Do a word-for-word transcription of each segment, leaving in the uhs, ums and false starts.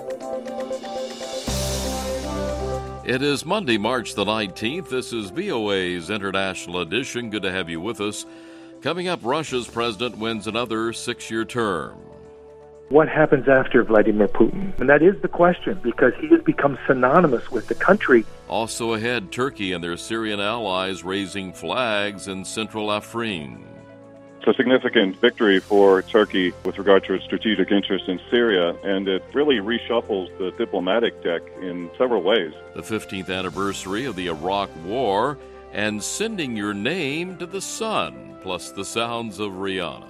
It is Monday, March the nineteenth. This is V O A's International Edition. Good to have you with us. Coming up, Russia's president wins another six-year term. What happens after Vladimir Putin? And that is the question, because he has become synonymous with the country. Also ahead, Turkey and their Syrian allies raising flags in central Afrin. It's a significant victory for Turkey with regard to its strategic interest in Syria, and it really reshuffles the diplomatic deck in several ways. The fifteenth anniversary of the Iraq War and sending your name to the sun, plus the sounds of Rihanna.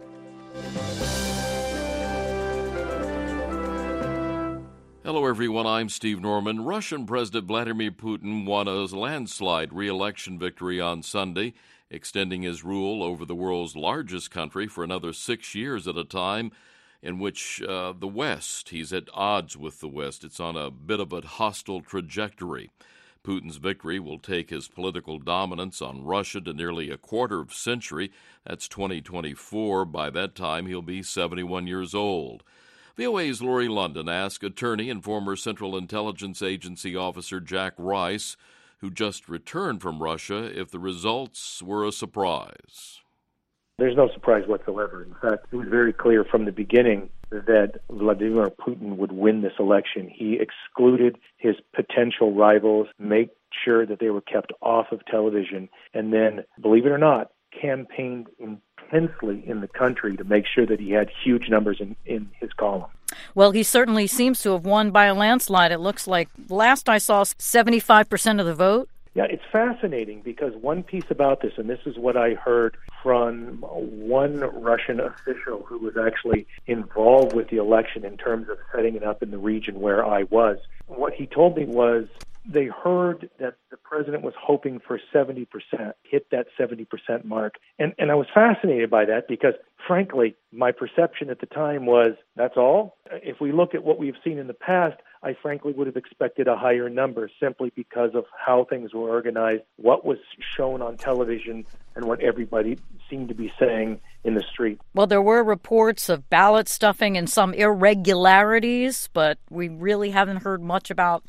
Hello, everyone. I'm Steve Norman. Russian President Vladimir Putin won a landslide re-election victory on Sunday, extending his rule over the world's largest country for another six years at a time, in which uh, the West, he's at odds with the West. It's on a bit of a hostile trajectory. Putin's victory will take his political dominance on Russia to nearly a quarter of a century. That's twenty twenty-four. By that time, he'll be seventy-one years old. V O A's Lori London asked attorney and former Central Intelligence Agency officer Jack Rice, who just returned from Russia, if the results were a surprise. There's no surprise whatsoever. In fact, it was very clear from the beginning that Vladimir Putin would win this election. He excluded his potential rivals, made sure that they were kept off of television, and then, believe it or not, campaigned intensely in the country to make sure that he had huge numbers in, in his column. Well, he certainly seems to have won by a landslide. It looks like, last I saw, seventy-five percent of the vote. Yeah, it's fascinating because one piece about this, and this is what I heard from one Russian official who was actually involved with the election in terms of setting it up in the region where I was. What he told me was they heard that the president was hoping for seventy percent, hit that seventy percent mark. And, and I was fascinated by that because, frankly, my perception at the time was, that's all? If we look at what we've seen in the past, I frankly would have expected a higher number simply because of how things were organized, what was shown on television, and what everybody seemed to be saying in the street. Well, there were reports of ballot stuffing and some irregularities, but we really haven't heard much about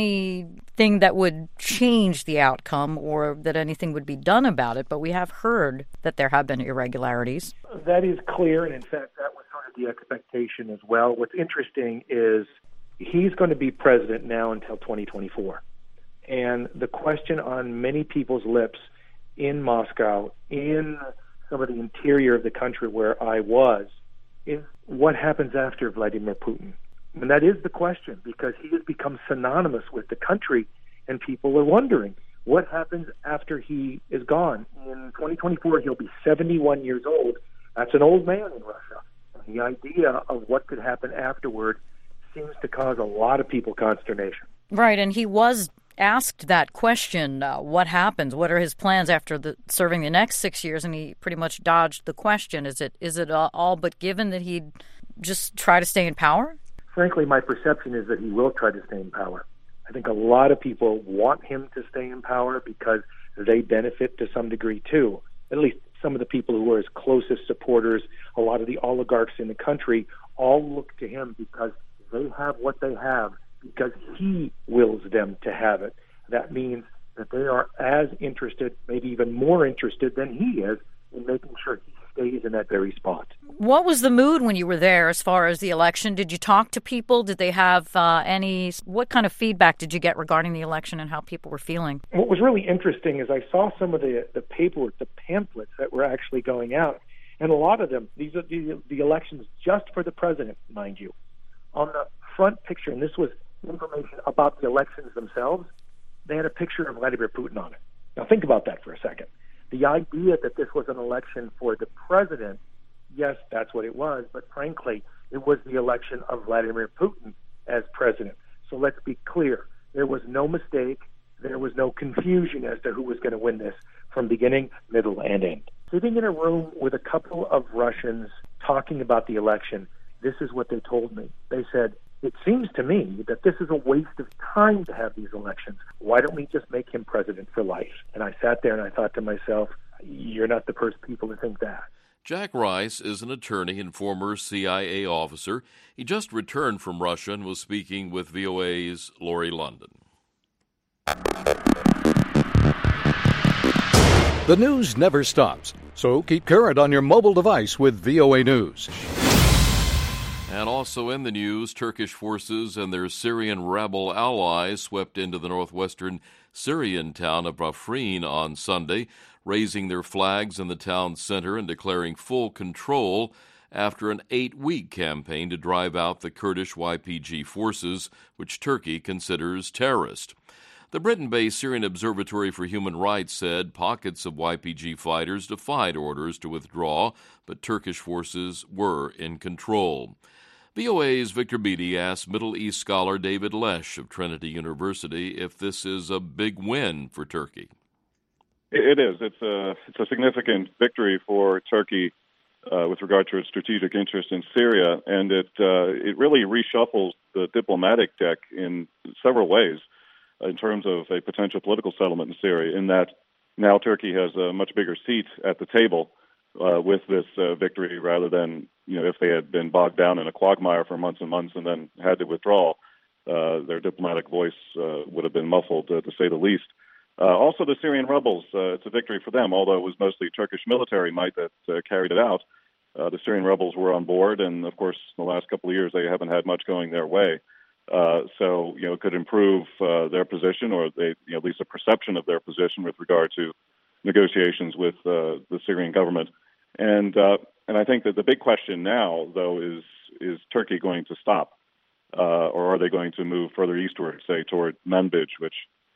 anything that would change the outcome or that anything would be done about it. But we have heard that there have been irregularities. That is clear, and in fact, that was sort of the expectation as well. What's interesting is he's going to be president now until twenty twenty-four. And the question on many people's lips in Moscow, in some of the interior of the country where I was, is what happens after Vladimir Putin? And that is the question, because he has become synonymous with the country, and people are wondering, what happens after he is gone? In twenty twenty-four, he'll be seventy-one years old. That's an old man in Russia. And the idea of what could happen afterward seems to cause a lot of people consternation. Right, and he was asked that question, uh, what happens? What are his plans after the, serving the next six years? And he pretty much dodged the question. Is it is it uh, all but given that he'd just try to stay in power? Frankly, my perception is that he will try to stay in power. I think a lot of people want him to stay in power because they benefit to some degree too. At least some of the people who are his closest supporters, a lot of the oligarchs in the country, all look to him because they have what they have because he wills them to have it. That means that they are as interested, maybe even more interested than he is, in making sure he stays in that very spot. What was the mood when you were there as far as the election? Did you talk to people? Did they have uh, any, what kind of feedback did you get regarding the election and how people were feeling? What was really interesting is I saw some of the, the paperwork, the pamphlets that were actually going out, and a lot of them, these are the, the elections just for the president, mind you. On the front picture, and this was information about the elections themselves, they had a picture of Vladimir Putin on it. Now think about that for a second. The idea that this was an election for the president, yes, that's what it was, but frankly, it was the election of Vladimir Putin as president. So let's be clear. There was no mistake. There was no confusion as to who was going to win this from beginning, middle, and end. Sitting in a room with a couple of Russians talking about the election, this is what they told me. They said, it seems to me that this is a waste of time to have these elections. Why don't we just make him president for life? And I sat there and I thought to myself, you're not the first people to think that. Jack Rice is an attorney and former C I A officer. He just returned from Russia and was speaking with V O A's Lori London. The news never stops, so keep current on your mobile device with V O A News. And also in the news, Turkish forces and their Syrian rebel allies swept into the northwestern Syrian town of Afrin on Sunday, raising their flags in the town center and declaring full control after an eight-week campaign to drive out the Kurdish Y P G forces, which Turkey considers terrorist. The Britain-based Syrian Observatory for Human Rights said pockets of Y P G fighters defied orders to withdraw, but Turkish forces were in control. V O A's Victor Beattie asked Middle East scholar David Lesh of Trinity University if this is a big win for Turkey. It is. It's a, it's a significant victory for Turkey uh, with regard to its strategic interest in Syria, and it uh, it really reshuffles the diplomatic deck in several ways in terms of a potential political settlement in Syria, in that now Turkey has a much bigger seat at the table uh, with this uh, victory, rather than, you know, if they had been bogged down in a quagmire for months and months and then had to withdraw, uh, their diplomatic voice uh, would have been muffled, uh, to say the least. Uh, also, the Syrian rebels, uh, it's a victory for them, although it was mostly Turkish military might that uh, carried it out. Uh, the Syrian rebels were on board, and of course, in the last couple of years, they haven't had much going their way. Uh, so, you know, it could improve uh, their position, or they, you know, at least a perception of their position with regard to negotiations with uh, the Syrian government. And uh, and I think that the big question now, though, is is Turkey going to stop, uh, or are they going to move further eastward, say toward Manbij, which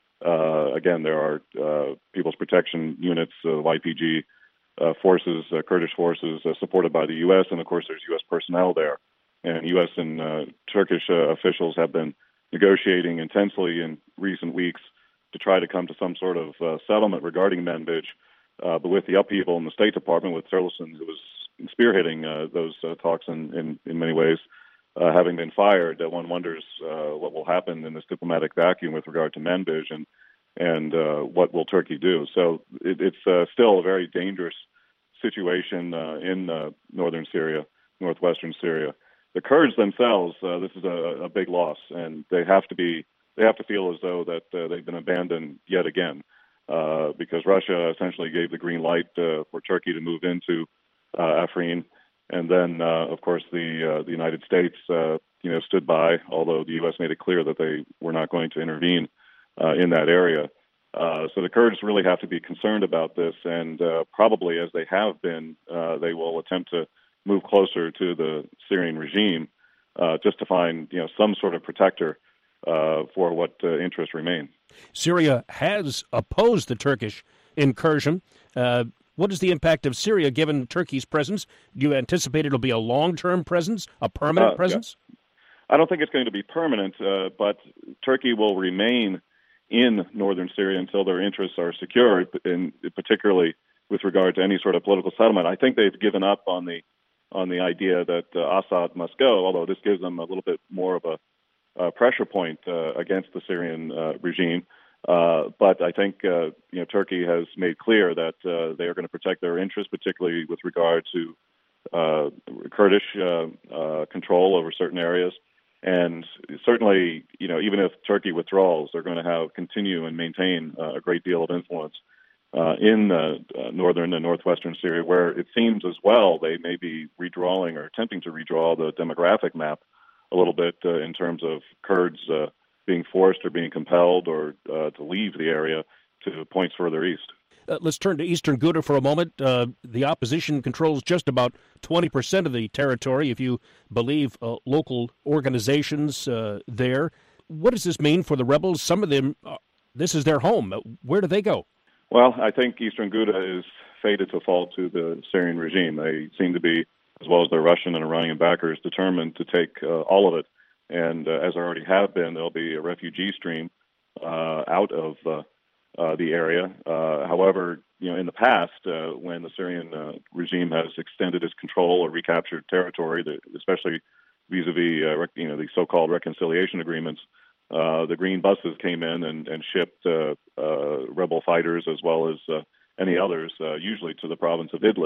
uh, again there are uh, People's Protection Units, uh, Y P G uh, forces, uh, Kurdish forces uh, supported by the U S, and of course there's U S personnel there. And U S and uh, Turkish uh, officials have been negotiating intensely in recent weeks to try to come to some sort of uh, settlement regarding Manbij. Uh, but with the upheaval in the State Department, with Tillerson, who was spearheading uh, those uh, talks in, in, in many ways, uh, having been fired, uh, one wonders uh, what will happen in this diplomatic vacuum with regard to Manbij, and and uh, what will Turkey do. So it, it's uh, still a very dangerous situation uh, in uh, northern Syria, northwestern Syria. The Kurds themselves, uh, this is a, a big loss, and they have to be they have to feel as though that uh, they've been abandoned yet again, uh, because Russia essentially gave the green light uh, for Turkey to move into uh, Afrin, and then uh, of course the uh, the United States uh, you know stood by, although the U S made it clear that they were not going to intervene uh, in that area. Uh, so the Kurds really have to be concerned about this, and uh, probably as they have been, uh, they will attempt to move closer to the Syrian regime, uh, just to find, you know, some sort of protector uh, for what uh, interests remain. Syria has opposed the Turkish incursion. Uh, what is the impact of Syria given Turkey's presence? Do you anticipate it'll be a long-term presence, a permanent uh, presence? Yeah. I don't think it's going to be permanent, uh, but Turkey will remain in northern Syria until their interests are secured, in, particularly with regard to any sort of political settlement. I think they've given up on the on the idea that uh, Assad must go, although this gives them a little bit more of a uh, pressure point uh, against the Syrian uh, regime. Uh, but I think uh, you know Turkey has made clear that uh, they are going to protect their interests, particularly with regard to uh, Kurdish uh, uh, control over certain areas. And certainly, you know, even if Turkey withdraws, they're going to have continue and maintain uh, a great deal of influence Uh, in uh, uh, northern and northwestern Syria, where it seems as well they may be redrawing or attempting to redraw the demographic map a little bit uh, in terms of Kurds uh, being forced or being compelled or uh, to leave the area to points further east. Uh, let's turn to eastern Ghouta for a moment. Uh, the opposition controls just about twenty percent of the territory, if you believe uh, local organizations uh, there. What does this mean for the rebels? Some of them, uh, this is their home. Where do they go? Well, I think eastern Ghouta is fated to fall to the Syrian regime. They seem to be, as well as their Russian and Iranian backers, determined to take uh, all of it. And uh, as there already have been, there'll be a refugee stream uh, out of uh, uh, the area. Uh, however, you know, in the past, uh, when the Syrian uh, regime has extended its control or recaptured territory, that, especially vis-a-vis uh, rec- you know the so-called reconciliation agreements, Uh, the green buses came in and, and shipped uh, uh, rebel fighters as well as uh, any others, uh, usually to the province of Idlib,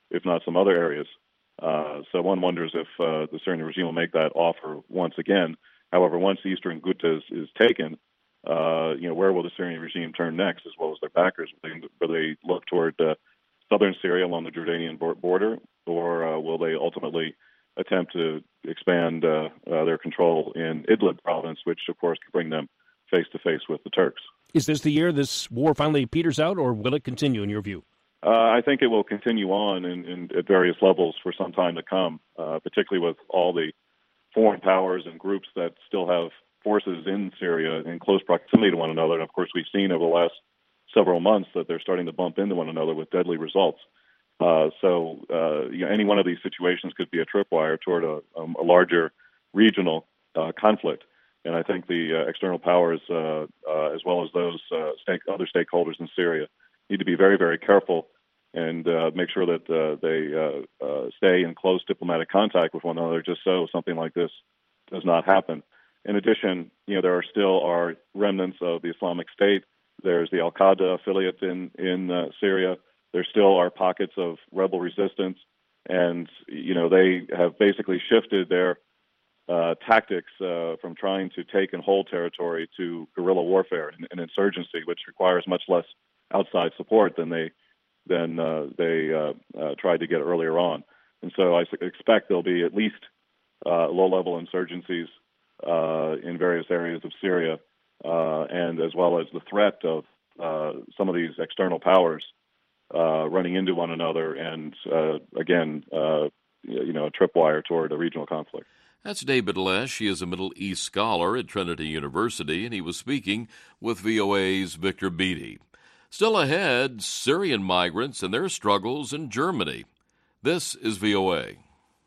if not some other areas. Uh, so one wonders if uh, the Syrian regime will make that offer once again. However, once eastern Ghouta is, is taken, uh, you know, where will the Syrian regime turn next, as well as their backers? Will they, will they look toward uh, southern Syria along the Jordanian border, or uh, will they ultimately attempt to expand uh, uh, their control in Idlib province, which, of course, could bring them face-to-face with the Turks? Is this the year this war finally peters out, or will it continue, in your view? Uh, I think it will continue on in, in, at various levels for some time to come, uh, particularly with all the foreign powers and groups that still have forces in Syria in close proximity to one another. And, of course, we've seen over the last several months that they're starting to bump into one another with deadly results. Uh, so uh, you know, any one of these situations could be a tripwire toward a, um, a larger regional uh, conflict. And I think the uh, external powers, uh, uh, as well as those uh, stake, other stakeholders in Syria, need to be very, very careful and uh, make sure that uh, they uh, uh, stay in close diplomatic contact with one another, just so something like this does not happen. In addition, you know, there are still are remnants of the Islamic State. There's the Al-Qaeda affiliate in in uh, Syria. There still are pockets of rebel resistance, and you know they have basically shifted their uh, tactics uh, from trying to take and hold territory to guerrilla warfare and, and insurgency, which requires much less outside support than they than uh, they uh, uh, tried to get earlier on. And so I expect there'll be at least uh, low-level insurgencies uh, in various areas of Syria, uh, and as well as the threat of uh, some of these external powers uh, running into one another and, uh, again, uh, you know, a tripwire toward a regional conflict. That's David Lesh. He is a Middle East scholar at Trinity University, and he was speaking with V O A's Victor Beattie. Still ahead, Syrian migrants and their struggles in Germany. This is V O A.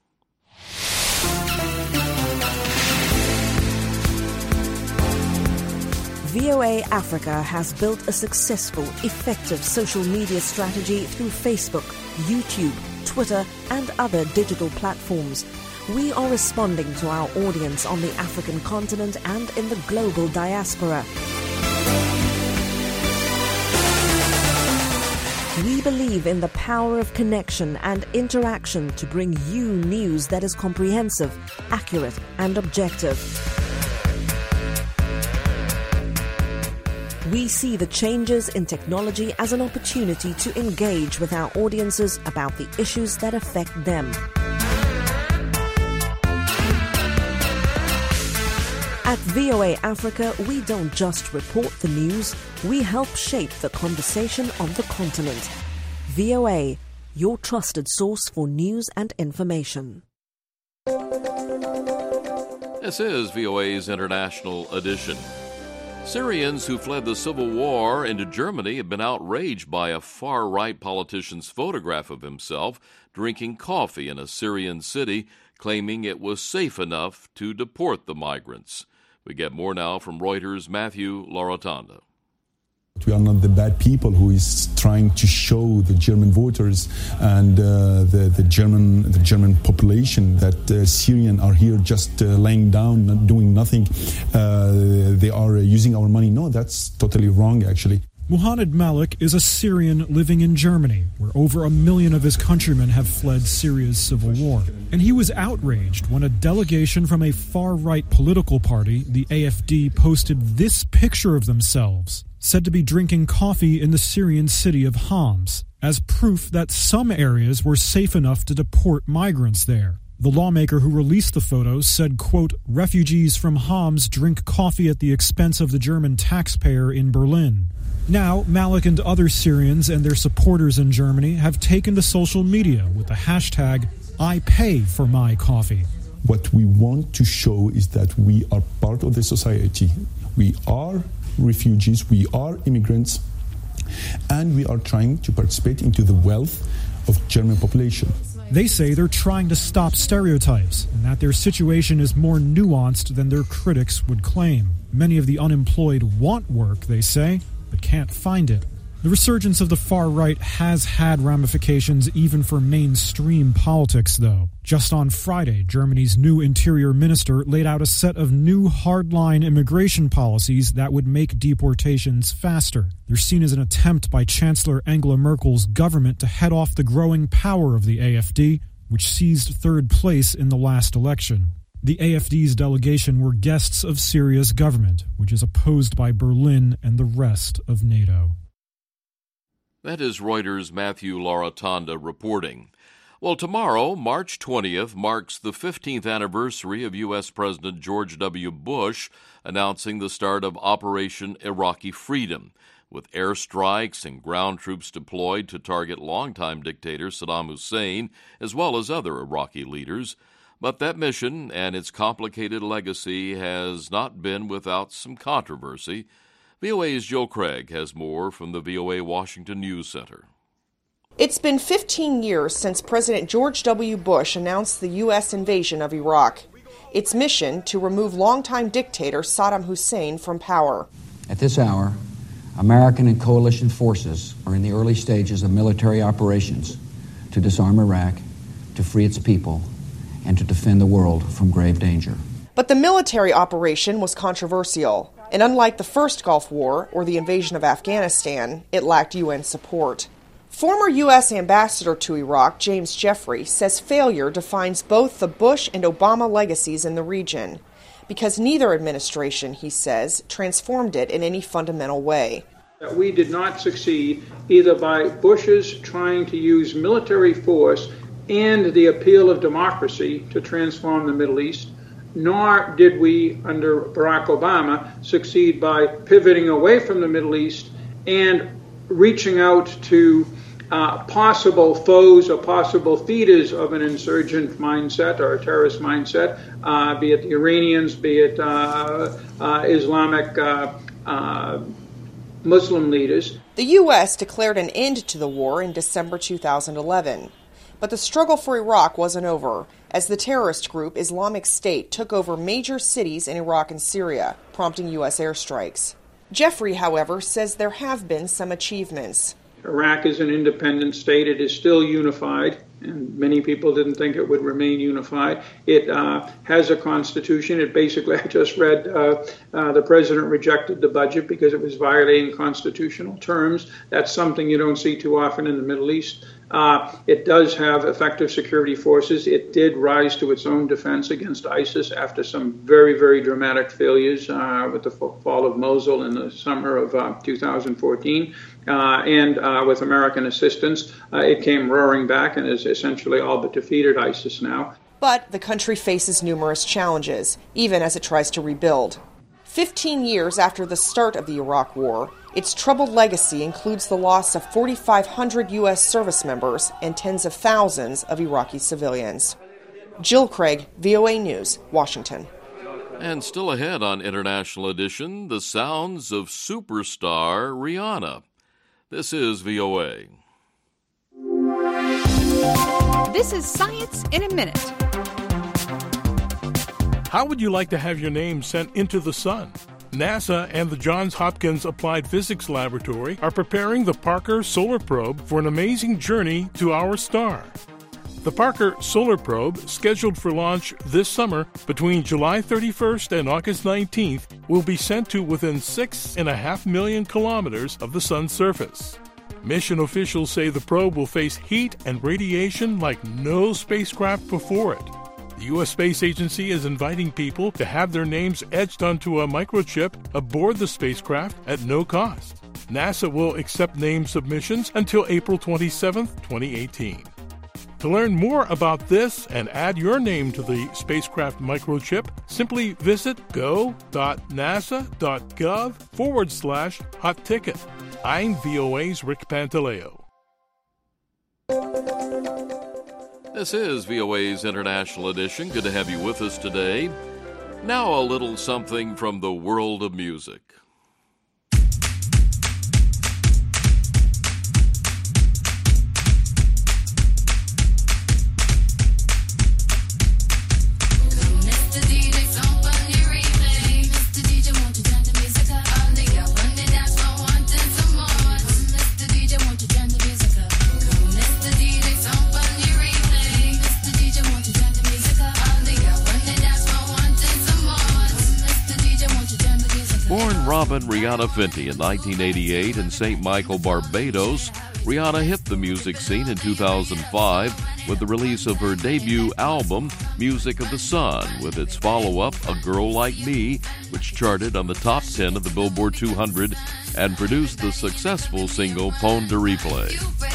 V O A Africa has built a successful, effective social media strategy through Facebook, YouTube, Twitter, and other digital platforms. We are responding to our audience on the African continent and in the global diaspora. We believe in the power of connection and interaction to bring you news that is comprehensive, accurate, and objective. We see the changes in technology as an opportunity to engage with our audiences about the issues that affect them. At V O A Africa, we don't just report the news, we help shape the conversation on the continent. V O A, your trusted source for news and information. This is V O A's International Edition. Syrians who fled the civil war into Germany have been outraged by a far-right politician's photograph of himself drinking coffee in a Syrian city, claiming it was safe enough to deport the migrants. We get more now from Reuters' Matthew Larotonda. We are not the bad people who is trying to show the German voters and uh, the, the German the German population that uh, Syrians are here just uh, laying down, not doing nothing. Uh, they are using our money. No, that's totally wrong, actually. Muhammad Malik is a Syrian living in Germany, where over a million of his countrymen have fled Syria's civil war. And he was outraged when a delegation from a far-right political party, the A F D, posted this picture of themselves, said to be drinking coffee in the Syrian city of Homs, as proof that some areas were safe enough to deport migrants there. The lawmaker who released the photos said, quote, refugees from Homs drink coffee at the expense of the German taxpayer in Berlin. Now, Malik and other Syrians and their supporters in Germany have taken to social media with the hashtag I pay for my coffee. What we want to show is that we are part of the society. We are refugees, we are immigrants, and we are trying to participate into the wealth of German population. They say they're trying to stop stereotypes and that their situation is more nuanced than their critics would claim. Many of the unemployed want work, they say, but can't find it. The resurgence of the far right has had ramifications even for mainstream politics, though. Just on Friday, Germany's new interior minister laid out a set of new hardline immigration policies that would make deportations faster. They're seen as an attempt by Chancellor Angela Merkel's government to head off the growing power of the A F D, which seized third place in the last election. The A F D's delegation were guests of Syria's government, which is opposed by Berlin and the rest of NATO. That is Reuters' Matthew Larotonda reporting. Well, tomorrow, March twentieth, marks the fifteenth anniversary of U S. President George W. Bush announcing the start of Operation Iraqi Freedom, with airstrikes and ground troops deployed to target longtime dictator Saddam Hussein, as well as other Iraqi leaders. But that mission and its complicated legacy has not been without some controversy. V O A's Jill Craig has more from the V O A Washington News Center. It's been fifteen years since President George W. Bush announced the U S invasion of Iraq. Its mission to remove longtime dictator Saddam Hussein from power. At this hour, American and coalition forces are in the early stages of military operations to disarm Iraq, to free its people, and to defend the world from grave danger. But the military operation was controversial, and unlike the first Gulf War or the invasion of Afghanistan, it lacked U N support. Former U S Ambassador to Iraq, James Jeffrey, says failure defines both the Bush and Obama legacies in the region, because neither administration, he says, transformed it in any fundamental way. We did not succeed either by Bush's trying to use military force and the appeal of democracy to transform the Middle East, nor did we, under Barack Obama, succeed by pivoting away from the Middle East and reaching out to uh, possible foes or possible feeders of an insurgent mindset or a terrorist mindset, uh, be it the Iranians, be it uh, uh, Islamic uh, uh, Muslim leaders. The U S declared an end to the war in December two thousand eleven. But the struggle for Iraq wasn't over, as the terrorist group Islamic State took over major cities in Iraq and Syria, prompting U S airstrikes. Jeffrey, however, says there have been some achievements. Iraq is an independent state. It is still unified, and many people didn't think it would remain unified. It uh, has a constitution. It basically, I just read, uh, uh, the president rejected the budget because it was violating constitutional terms. That's something you don't see too often in the Middle East. Uh, it does have effective security forces. It did rise to its own defense against ISIS after some very, very dramatic failures uh, with the fall of Mosul in the summer of uh, two thousand fourteen. Uh, and uh, with American assistance, uh, it came roaring back and has essentially all but defeated ISIS now. But the country faces numerous challenges, even as it tries to rebuild. Fifteen years after the start of the Iraq War, its troubled legacy includes the loss of forty-five hundred U S service members and tens of thousands of Iraqi civilians. Jill Craig, V O A News, Washington. And still ahead on International Edition, the sounds of superstar Rihanna. This is V O A. This is Science in a Minute. How would you like to have your name sent into the sun? NASA and the Johns Hopkins Applied Physics Laboratory are preparing the Parker Solar Probe for an amazing journey to our star. The Parker Solar Probe, scheduled for launch this summer between July thirty-first and August nineteenth, will be sent to within six and a half million kilometers of the sun's surface. Mission officials say the probe will face heat and radiation like no spacecraft before it. The U S Space Agency is inviting people to have their names etched onto a microchip aboard the spacecraft at no cost. NASA will accept name submissions until April twenty-seventh, twenty eighteen. To learn more about this and add your name to the spacecraft microchip, simply visit go.nasa.gov forward slash hot ticket. I'm V O A's Rick Pantaleo. This is V O A's International Edition. Good to have you with us today. Now a little something from the world of music. Born Robin Rihanna Fenty in nineteen eighty-eight in Saint Michael, Barbados, Rihanna hit the music scene in two thousand five with the release of her debut album, Music of the Sun, with its follow-up, A Girl Like Me, which charted on the top ten of the Billboard two hundred and produced the successful single Pon de Replay.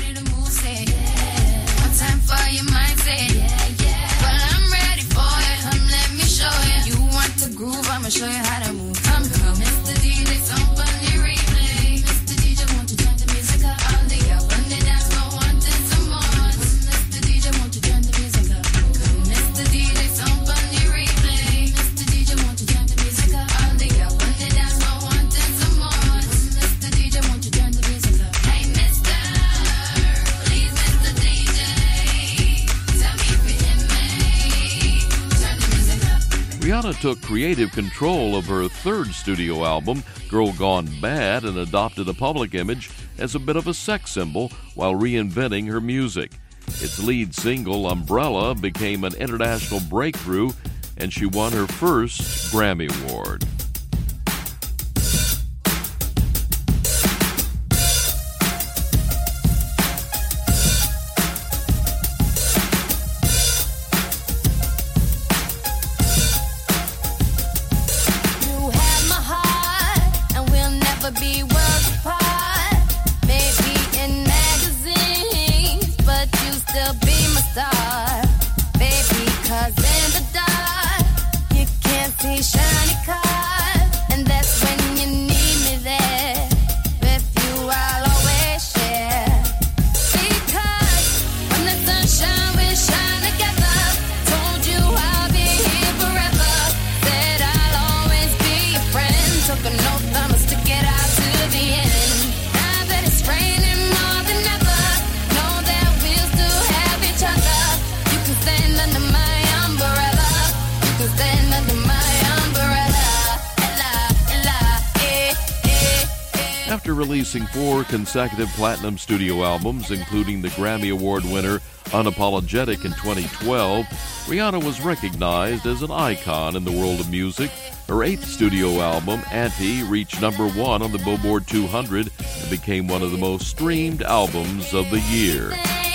I'ma show you how to move. Come, come, Mister D J, somebody replay. Mister D J, won't you turn the music up? On the up, on the dance floor, wanting some more. Mister D J, won't you turn the music up? Come, Mister D J, somebody replay. Mister D J, won't you turn the music up? On the up, on the dance floor, wanting some more. Mister D J, won't you turn the music up? Hey, Mister, please, Mister D J, tell me if you hear me. Turn the music up. Rihanna took creative control of her third studio album, Girl Gone Bad, and adopted a public image as a bit of a sex symbol while reinventing her music. Its lead single, Umbrella, became an international breakthrough, and she won her first Grammy Award. Be worlds apart, maybe in magazines, but you still be my star, baby, 'cause in the dark, you can't see shiny cars, and that's when you need me there, with you I'll always share, because when the sunshine we shine together, told you I'll be here forever, said I'll always be your friend, took an oath I'ma stick it out to the end. Now that it's raining more than ever, know that we'll still have each other. You can stand under my umbrella. You can stand under my umbrella. Ella, ella, eh, eh, eh. After releasing four consecutive platinum studio albums, including the Grammy Award winner Unapologetic in twenty twelve, Rihanna was recognized as an icon in the world of music. Her eighth studio album, Anti, reached number one on the Billboard two hundred and became one of the most streamed albums of the year.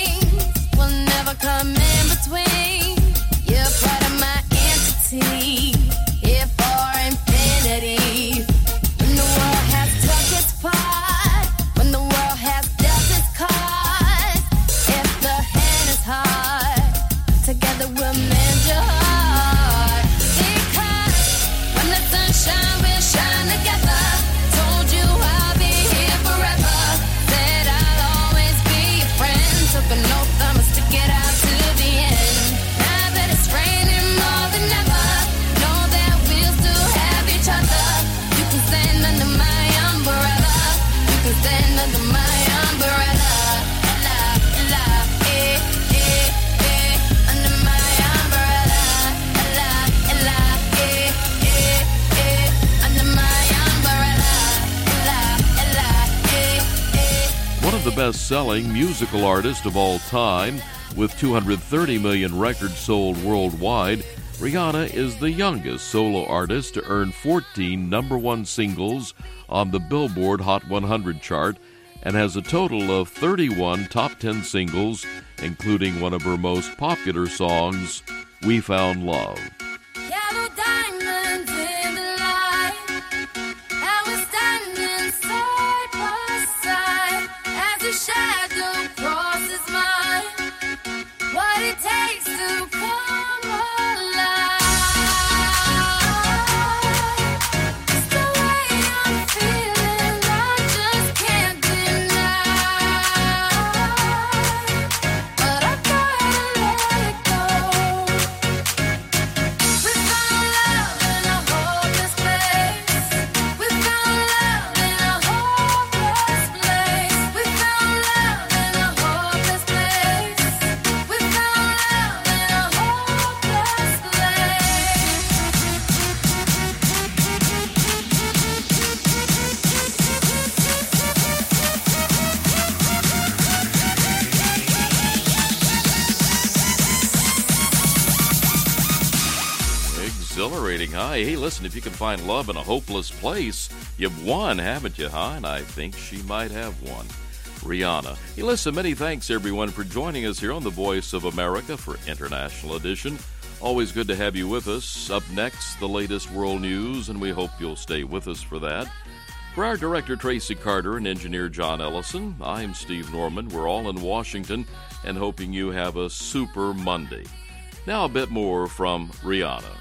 Will never come in between. You're part of my entity, here for infinity. When the world has took its part, when the world has dealt its cards, if the hand is hard, together we'll mend your heart. Because when the sunshine will shine together, told you I'll be here forever, said I'll always be your friend, took an oath I'ma stick it out to the end. Now that it's raining more than ever, know that we'll still have each other. You can stand under my umbrella. You can stand under my umbrella. Ella, ella, eh, eh, eh, under my umbrella. Ella, ella, eh, eh, eh, under my umbrella. Ella, ella, eh, eh. One of the best-selling musical artists of all time, with two hundred thirty million records sold worldwide, Rihanna is the youngest solo artist to earn fourteen number one singles on the Billboard Hot one hundred chart and has a total of thirty-one top ten singles, including one of her most popular songs, We Found Love. Yellow diamonds in the light, and we're standing side by side as the shadow crosses mine. What it takes to come alive. It's the way I'm feeling, I just can't deny. But I gotta let it go. exciting, huh? Hey, listen, if you can find love in a hopeless place, you've won, haven't you, huh? And I think she might have won. Rihanna. Hey, listen, many thanks, everyone, for joining us here on The Voice of America for International Edition. Always good to have you with us. Up next, the latest world news, and we hope you'll stay with us for that. For our director, Tracy Carter, and engineer John Ellison, I'm Steve Norman. We're all in Washington and hoping you have a super Monday. Now a bit more from Rihanna.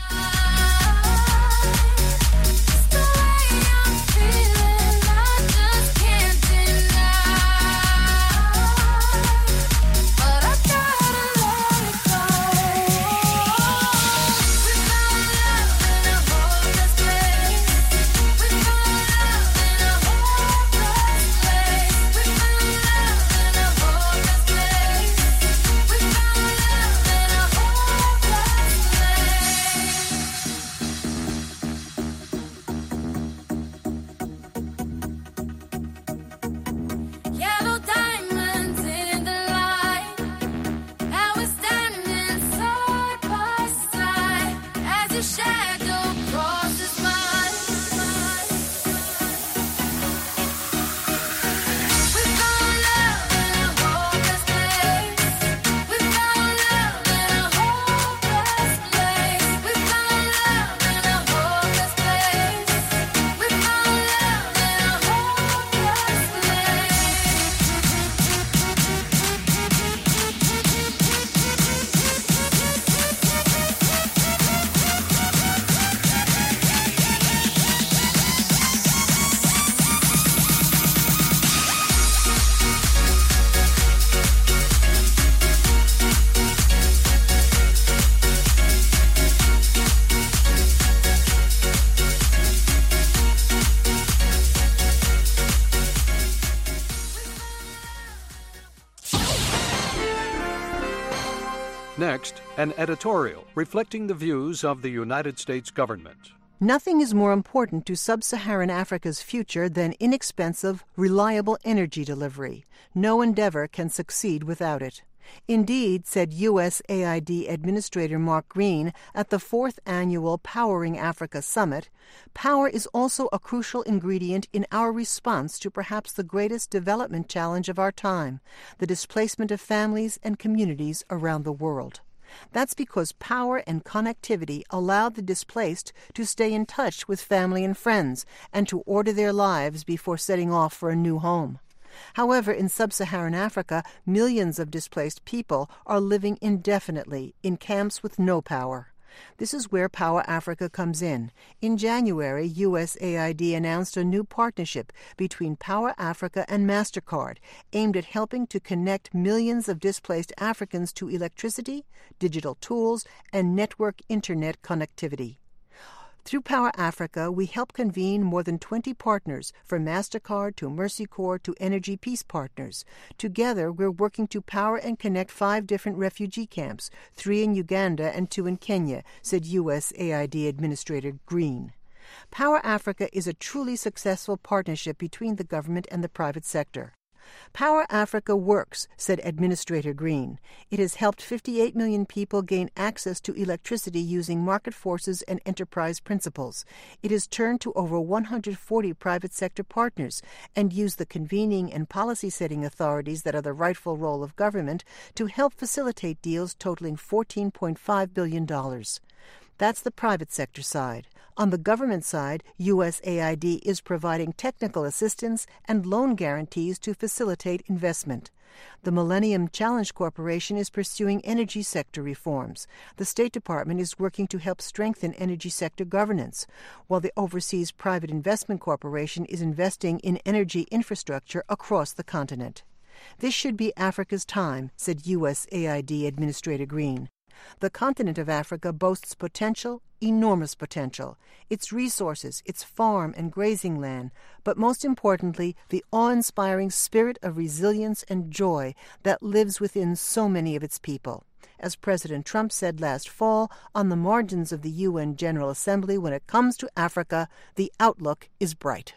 Next, an editorial reflecting the views of the United States government. Nothing is more important to sub-Saharan Africa's future than inexpensive, reliable energy delivery. No endeavor can succeed without it. Indeed, said U S A I D Administrator Mark Green at the fourth annual Powering Africa Summit, power is also a crucial ingredient in our response to perhaps the greatest development challenge of our time, the displacement of families and communities around the world. That's because power and connectivity allow the displaced to stay in touch with family and friends and to order their lives before setting off for a new home. However, in sub-Saharan Africa, millions of displaced people are living indefinitely in camps with no power. This is where Power Africa comes in. In January, U S A I D announced a new partnership between Power Africa and MasterCard, aimed at helping to connect millions of displaced Africans to electricity, digital tools, and network internet connectivity. Through Power Africa, we help convene more than twenty partners, from MasterCard to Mercy Corps to Energy Peace Partners. Together, we're working to power and connect five different refugee camps, three in Uganda and two in Kenya, said U S A I D Administrator Green. Power Africa is a truly successful partnership between the government and the private sector. Power Africa works, said Administrator Green. It has helped fifty-eight million people gain access to electricity using market forces and enterprise principles. It has turned to over one hundred forty private sector partners and used the convening and policy-setting authorities that are the rightful role of government to help facilitate deals totaling fourteen point five billion dollars. That's the private sector side. On the government side, U S A I D is providing technical assistance and loan guarantees to facilitate investment. The Millennium Challenge Corporation is pursuing energy sector reforms. The State Department is working to help strengthen energy sector governance, while the Overseas Private Investment Corporation is investing in energy infrastructure across the continent. This should be Africa's time, said U S A I D Administrator Green. The continent of Africa boasts potential, enormous potential, its resources, its farm and grazing land, but most importantly, the awe-inspiring spirit of resilience and joy that lives within so many of its people. As President Trump said last fall on the margins of the U N General Assembly, when it comes to Africa, the outlook is bright.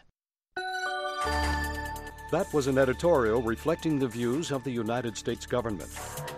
That was an editorial reflecting the views of the United States government.